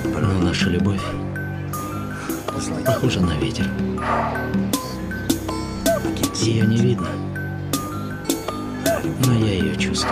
Но наша любовь похожа на ветер. Ее не видно, но я ее чувствую.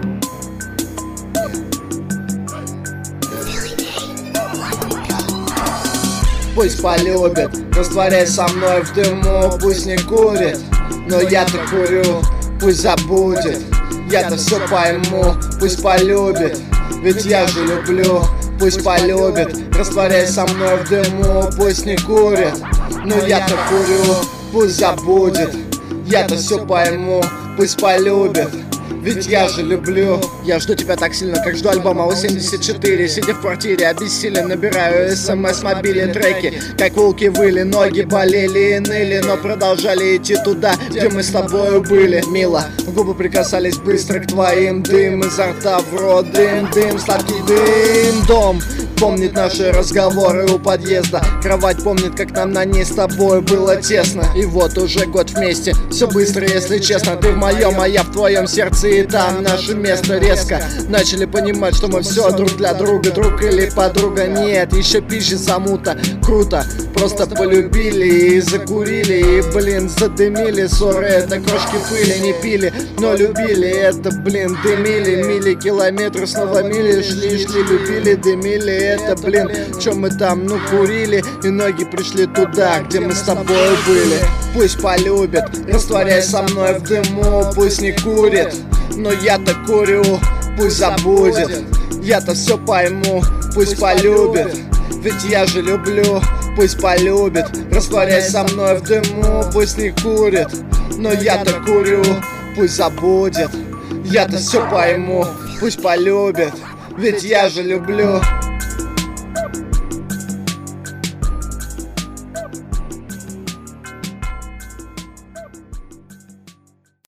Пусть полюбит, растворяй со мной в дыму. Пусть не курит, но я-то курю. Пусть забудет, я-то все пойму. Пусть полюбит, ведь я же люблю. Пусть полюбит, растворяй со мной в дыму. Пусть не курит, но я-то курю. Пусть забудет, я-то все пойму. Пусть полюбит, ведь я же люблю. Я жду тебя так сильно, как жду альбома 84. Сидя в квартире, обессилен, набираю смс, мобиле треки. Как волки выли, ноги болели и ныли, но продолжали идти туда, где мы с тобою были. Мило, губы прикасались быстро к твоим. Дым изо рта в рот, дым, дым, сладкий дым. Дом помнит наши разговоры у подъезда. Кровать помнит, как нам на ней с тобой было тесно. И вот уже год вместе, все быстро, если честно. Ты в моем, а я в твоем сердце, и там наше место. Резко начали понимать, что мы все друг для друга. Друг или подруга, нет, еще пизже замута. Круто, просто полюбили и закурили. И, блин, задымили. Ссоры, это крошки пыли, не пили, но любили. Это, блин, дымили, мили километры, снова мили. Шли, любили, дымили. Это, блин, чё мы там, ну, курили. И ноги пришли туда, где мы с тобой были. Пусть полюбит, растворяй со мной в дыму. Пусть не курит, но я-то курю. Пусть забудет, я-то все пойму. Пусть полюбит, ведь я же люблю. Пусть полюбит, растворяй со мной в дыму. Пусть не курит, но я-то курю. Пусть забудет, я-то все пойму. Пусть полюбит, ведь я же люблю.